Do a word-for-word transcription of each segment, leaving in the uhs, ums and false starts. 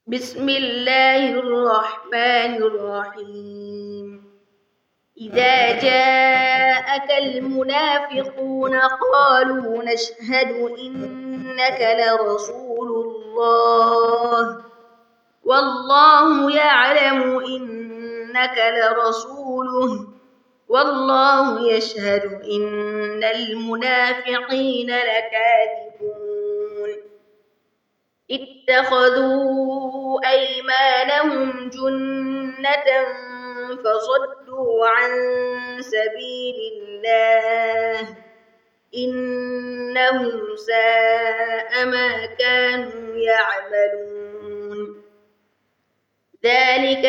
بسم الله الرحمن الرحيم إذا جاءك المنافقون قالوا نشهد إنك لرسول الله والله يعلم إنك لرسوله والله يشهد إن المنافقين لكاذبون اتخذوا أيمانهم جنة فصدوا عن سبيل الله إنهم ساء ما كانوا يعملون ذلك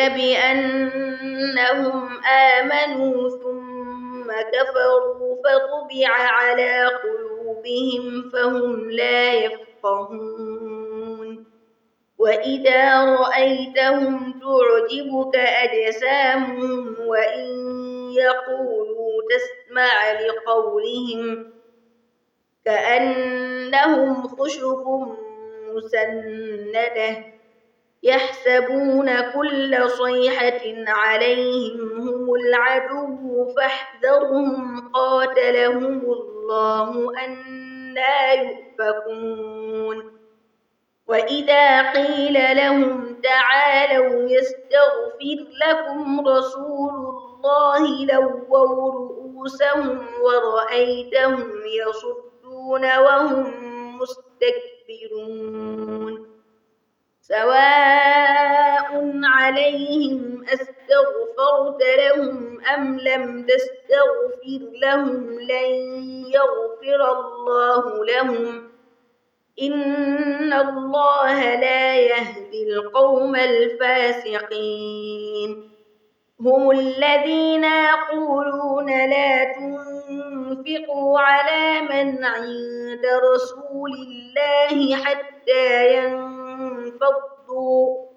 بأنهم آمنوا ثم كفروا فطبع على قلوبهم فهم لا يفقهون وإذا رأيتهم تعجبك أجسامهم وإن يقولوا تسمع لقولهم كأنهم خشب مسندة يحسبون كل صيحة عليهم هم العدو فاحذرهم قاتلهم الله أنى يؤفكون وإذا قيل لهم تعالوا يستغفر لكم رسول الله لووا رؤوسهم ورأيتهم يصدون وهم مستكبرون سواء عليهم أستغفرت لهم أم لم تستغفر لهم لن يغفر الله لهم إن الله لا يهدي القوم الفاسقين هم الذين يقولون لا تنفقوا على من عند رسول الله حتى ينفضوا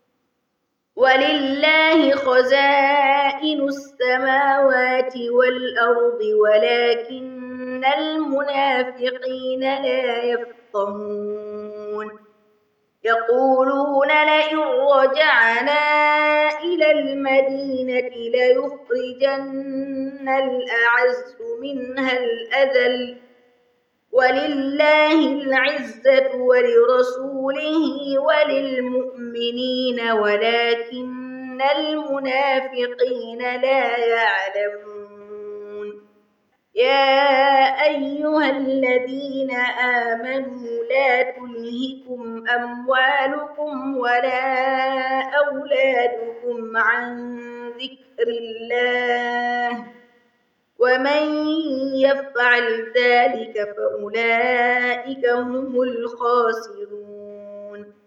ولله خزائن السماوات والأرض ولكن المنافقين لا يفقهون يقولون لئن رجعنا إلى المدينة ليخرجن الأعز منها الأذل ولله العزة ولرسوله وللمؤمنين ولكن المنافقين لا يعلمون يا أيها الذين آمنوا لا تلهكم أموالكم ولا أولادكم عن ذكر الله ومن يفعل ذلك فأولئك هم الخاسرون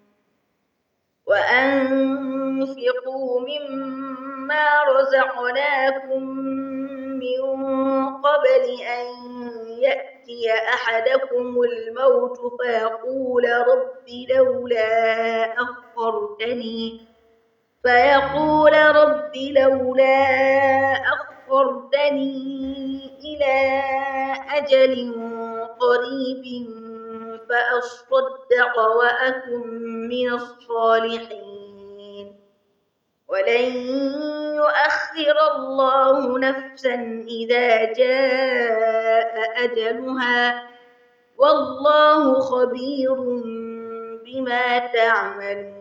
وأنفقوا مما رزقناكم من قبل أن يأتي أحدكم الموت فيقول رب لولا أخرتني فيقول رب لولا أخرتني إلى أجل قريب فأصدق وأكن من الصالحين ولن يؤخر الله نفسا إذا جاء أجلها والله خبير بما تعملون